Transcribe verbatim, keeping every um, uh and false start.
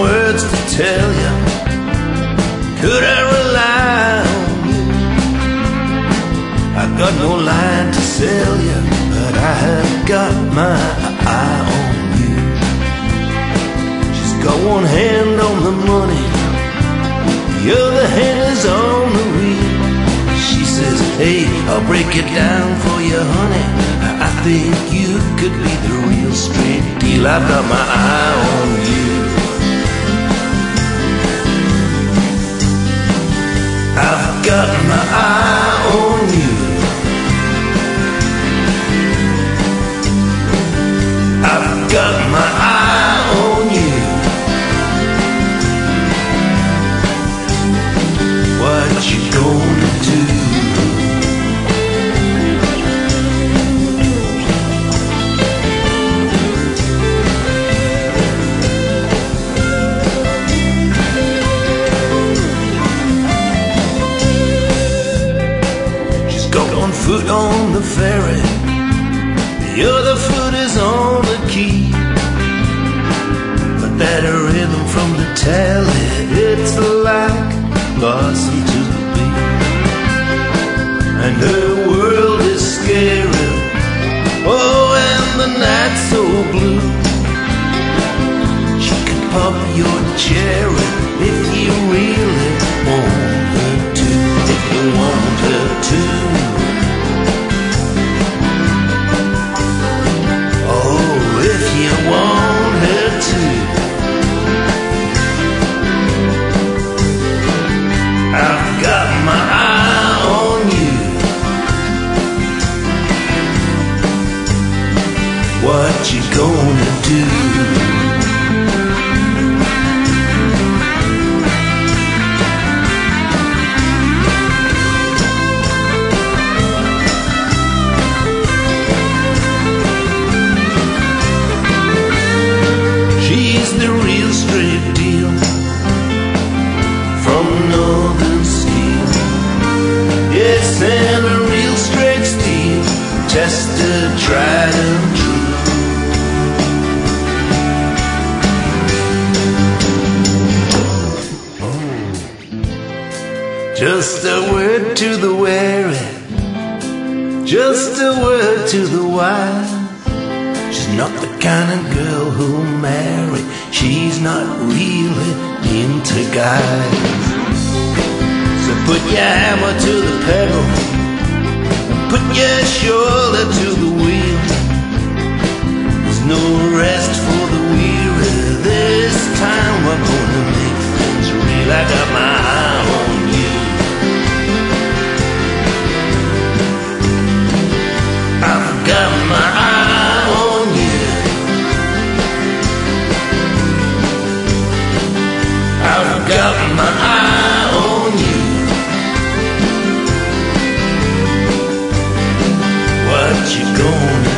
words to tell you. Could I rely on you? I got no line to sell you, but I have got my eye on you. She's got one hand on the money, the other hand is on the wheel. She says, hey, I'll break it down for you, honey. I think you could be the real straight deal. I've got my eye on you. I've got my eye on you. I've got my eye on you. What you gonna do? Foot on the ferry, the other foot is on the key. But that rhythm from the tally, it's like blossom to the beat. And her world is scary, oh, and the night's so blue. She can pop your cherry if you really want her to. If you want her to. You want her to. I've got my eye on you. What you gonna do? The real straight deal from Northern Steel. Yes, and a real straight steel, tested, tried and true. Just a word to the wary, just a word to the wise. She's not the kind of girl who'll marry. She's not really into guys. So put your hammer to the pedal, put your shoulder to the wheel. There's no rest for the weary. This time we're gonna make things real. I got my eye on you. I've got my eye on you. I've got my eye on you. What you gonna